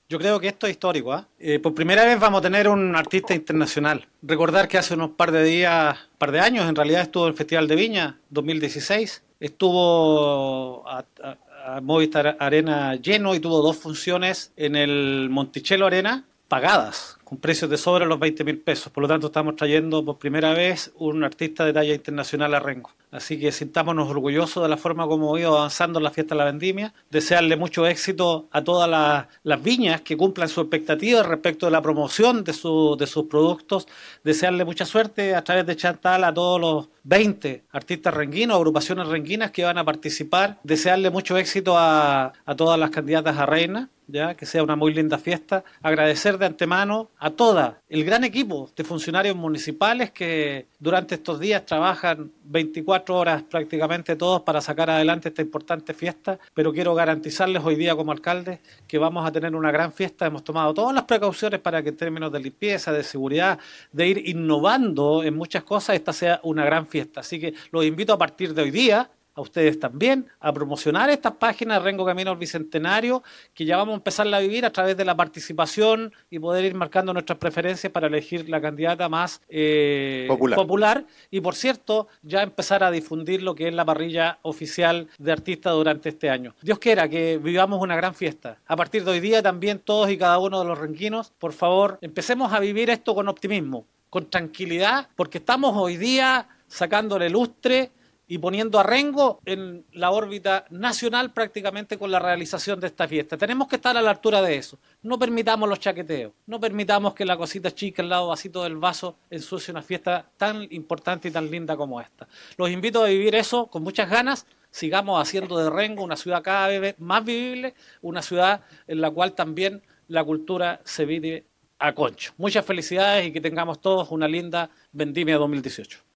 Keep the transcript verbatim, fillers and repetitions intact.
Yo creo que esto es histórico, ¿ah? Eh, por primera vez vamos a tener un artista internacional. Recordar que hace unos par de días, par de años, en realidad estuvo en el Festival de Viña dos mil dieciséis. Estuvo a, a- a Movistar Arena lleno y tuvo dos funciones en el Monticello Arena pagadas, con precios de sobre los veinte mil pesos. Por lo tanto, estamos trayendo por primera vez un artista de talla internacional a Rengo. Así que sintámonos orgullosos de la forma como ha ido avanzando la fiesta de la vendimia. Desearle mucho éxito a todas las, las viñas que cumplan sus expectativas respecto de la promoción de, su, de sus productos. Desearle mucha suerte a través de Chantal a todos los veinte artistas renguinos, agrupaciones renguinas que van a participar. Desearle mucho éxito a, a todas las candidatas a reina. Ya, que sea una muy linda fiesta. Agradecer de antemano a toda el gran equipo de funcionarios municipales que durante estos días trabajan veinticuatro horas prácticamente todos para sacar adelante esta importante fiesta, pero quiero garantizarles hoy día como alcalde que vamos a tener una gran fiesta. Hemos tomado todas las precauciones para que en términos de limpieza, de seguridad, de ir innovando en muchas cosas, esta sea una gran fiesta. Así que los invito a partir de hoy día, a ustedes también, a promocionar estas páginas Rengo Camino al Bicentenario, que ya vamos a empezar a vivir a través de la participación y poder ir marcando nuestras preferencias para elegir la candidata más eh, Popular. popular. Y por cierto, ya empezar a difundir lo que es la parrilla oficial de artistas durante este año. Dios quiera que vivamos una gran fiesta. A partir de hoy día también todos y cada uno de los renquinos, por favor, empecemos a vivir esto con optimismo, con tranquilidad, porque estamos hoy día sacándole lustre y poniendo a Rengo en la órbita nacional prácticamente con la realización de esta fiesta. Tenemos que estar a la altura de eso. No permitamos los chaqueteos, no permitamos que la cosita chica al lado vasito del vaso ensucie una fiesta tan importante y tan linda como esta. Los invito a vivir eso con muchas ganas. Sigamos haciendo de Rengo una ciudad cada vez más vivible, una ciudad en la cual también la cultura se vive a concho. Muchas felicidades y que tengamos todos una linda vendimia dos mil dieciocho.